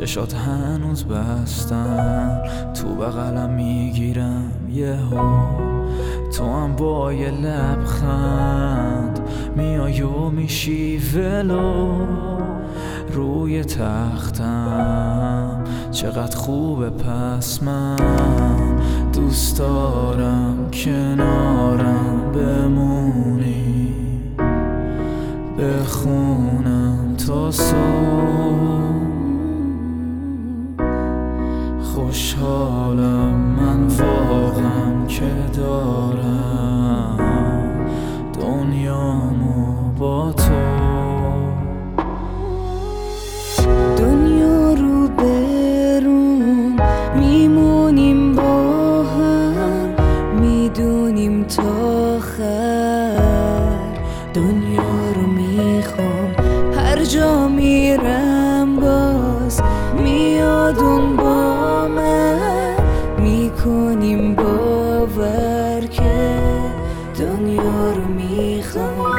چشات هنوز بستن، تو بغلم میگیرم یهو، تو هم با یه لبخند میای و میشی ولو روی تختم. چقدر خوبه پس من دوست دارم کنارم بمونی، بخونم تا صبح. خوشحالم من واقعا که دارم دنیامو با تو. دنیا رو بروم میمونیم با هم، میدونیم تا آخر. دنیا رو میخوام هر جا میرم باز میاد اون با من، میکنیم باور که دنیا رو میخوام.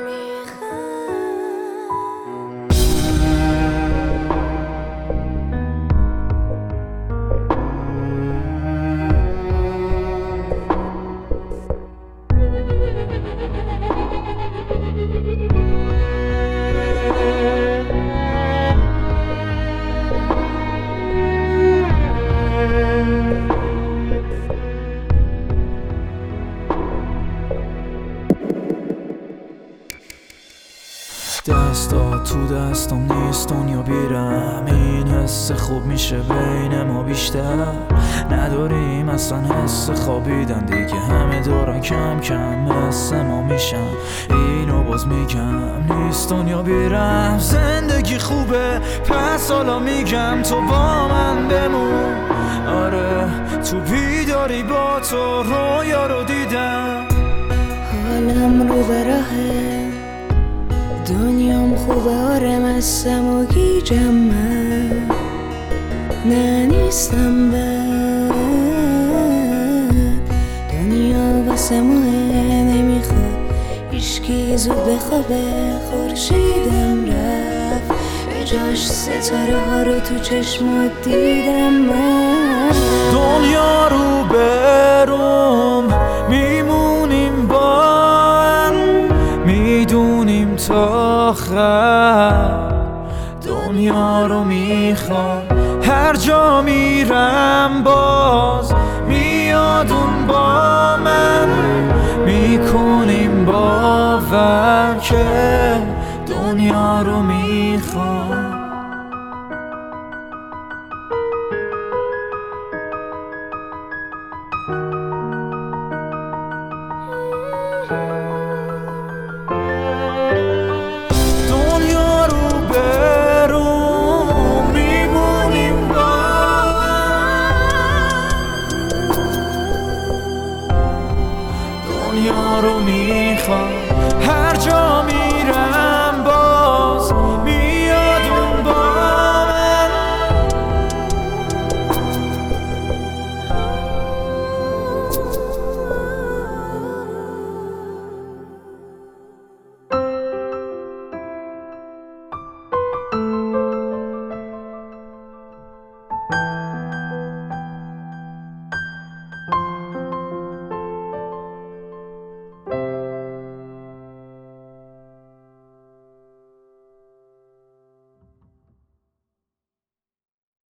دستا تو دستم نیست دنیا بیرم، این حس خوب میشه بین ما بیشتر. نداریم اصلا حس خوابیدن دیگه، همه دوران کم کم مثل ما میشن. اینو باز میگم نیست دنیا بیرم، زندگی خوبه پس حالا میگم تو با من بمون. آره تو بیداری با تو رویا رو دیدم، حالم رو به راهه، دنیام خوبه، آره مستم و گیجم من، نه نیستم بد. دنیا واسه ماه نمیخواد هیچکی زود بخوابه، خورشیدم رفت به جاش ستاره ها رو تو چشمات دیدم من. دنیا رو بروم میمونیم با هم، میدونیم تا آخر. دنیا رو میخوام هر جا میرم باز میاد اون با من، میکنیم باور که دنیا رو میخوام. دنیا رو میخوام هر جا میرم باز میاد اون با من.